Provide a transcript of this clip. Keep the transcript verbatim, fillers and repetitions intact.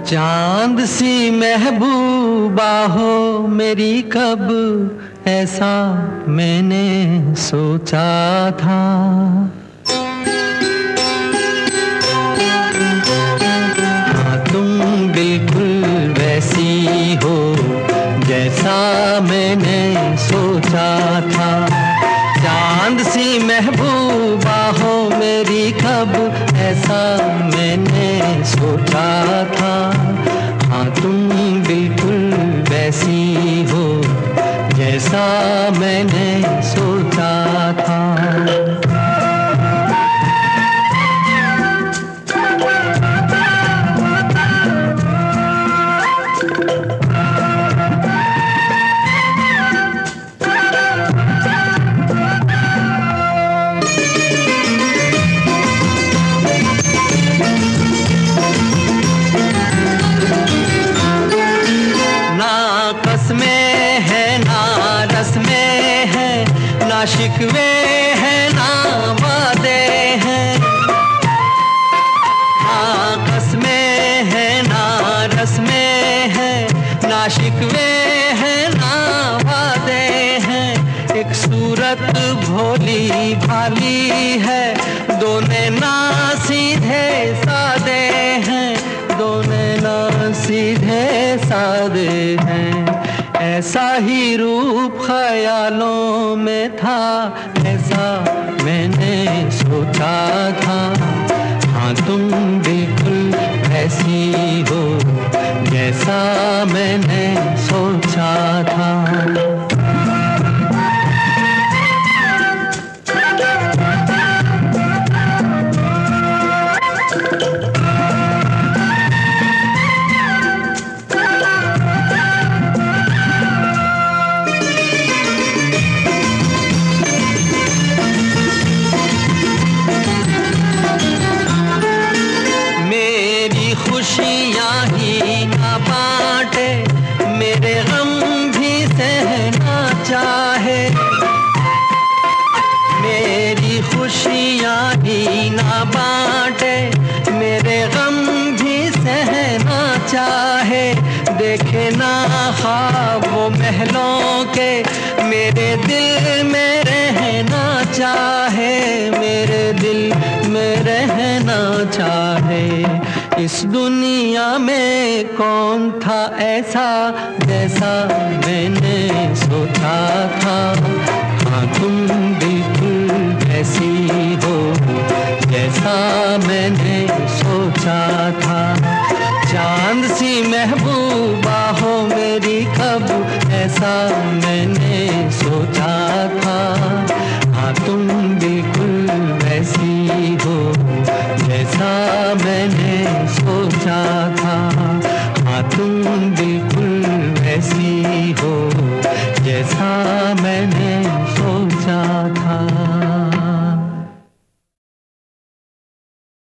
चांद सी महबूबा हो मेरी, कब ऐसा मैंने सोचा था। हाँ तुम बिल्कुल वैसी हो जैसा मैंने सोचा था। चांद सी महबूबा हो मेरी, कब ऐसा मैंने सोचा था। हाँ तुम बिल्कुल वैसी हो जैसा मैंने सोचा था। ना शिकवे हैं ना वादे हैं, ना कसमें हैं ना रस्में हैं, ना शिकवे हैं ना वादे हैं। एक सूरत भोली भाली है, दोनों ना सीधे सादे हैं, दोनों ना सीधे सादे हैं। ऐसा ही रूप ख्यालों में था, ऐसा मैंने सोचा था। हाँ तुम बिल्कुल ऐसी हो जैसा मैंने सोचा था। खुशियाँ ही ना बांटे, मेरे गम भी सहना चाहे। मेरी खुशियाँ ही ना बांटे, मेरे गम भी सहना चाहे। देखे ना ख्वाब वो महलों के, मेरे दिल में रहना चाहे, मेरे दिल में रहना चाहे। इस दुनिया में कौन था ऐसा जैसा मैंने सोचा था। हाँ तुम बिल्कुल ऐसी हो जैसा मैंने सोचा था। चांद सी महबूबा हो मेरी, कब ऐसा मैंने सोचा था। हाँ तुम बिल्कुल वैसी हो जैसा मैंने सोचा था।